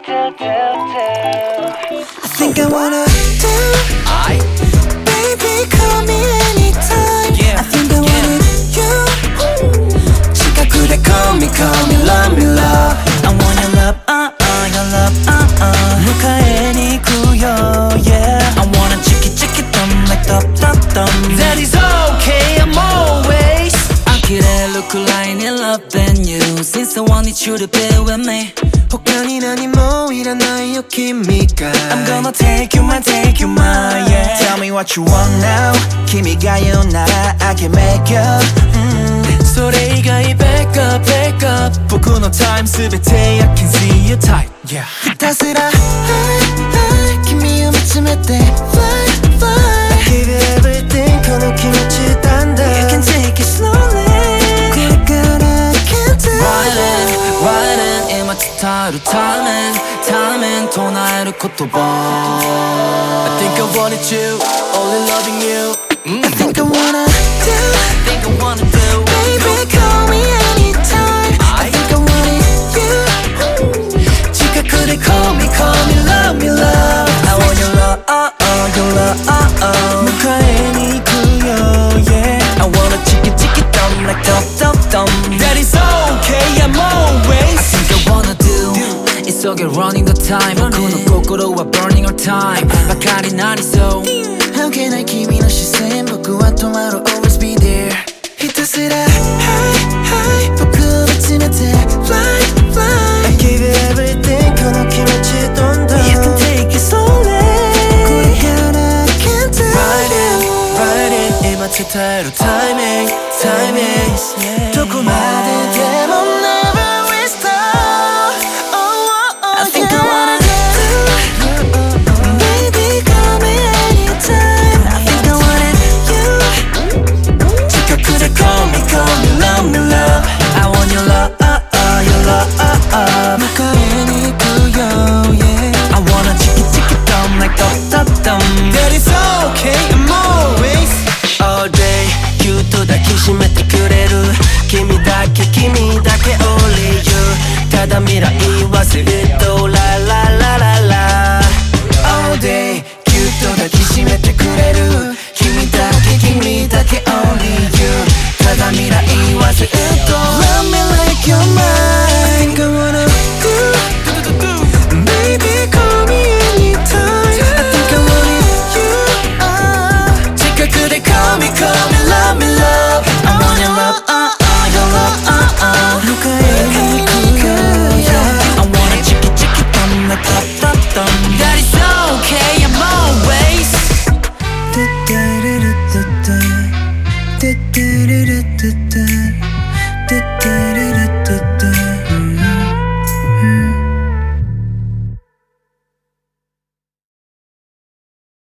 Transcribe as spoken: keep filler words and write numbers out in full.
I think I wanna do I Baby call me anytime yeah. I think I wanna you近くで call me call me love me love I want your love uh uh your love uh uh 迎えに行くよ yeah I wanna chicky chicky thumb like thump thump thump That is okay I'm always 呆れるくらいに loving you Since I wanted you to be with me他に何もいらないよ君が I'm gonna take you my take you my yeah Tell me what you want now 君が言うなら I can make you、mm、 それ以外 back up back up 僕のタイムすべて I can see your type、yeah、 ひたすら Fly Fly 君を見つめて Fly Fly I give you everything この気持ちだんだん You can take it slowly これから I can't tell Riding Riding 今伝えるタイミングタイミング唱える言葉 I think I wanted you Only loving you、mm. I think I wanna do I think I wanna do Baby call me anytime I think I wanted you 近くで call me call me love me love I want your love oh oh your love oh oh 迎えに行くよ yeah I wanna chicky chicky thumb like thump thump thump That is okay I'm always I think I wanna do急げ running the time 僕の心は burning our time ばかりなりそう関係ない君の視線僕は止まる always be there ひたすら Hi Hi 僕を見つめて Fly Fly I give you everything この気持ちどんどん You can take it slowly これから I can't tell Riding Riding 今伝えるタイミングタイミングどこまででも